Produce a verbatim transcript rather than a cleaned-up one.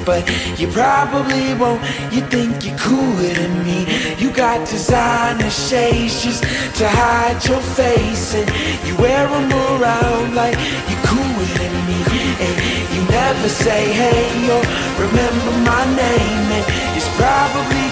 but you probably won't. You think you're cooler than me. You got designer shades just to hide your face, and you wear them around like you're cooler than me. And you never say hey or remember my name, and it's probably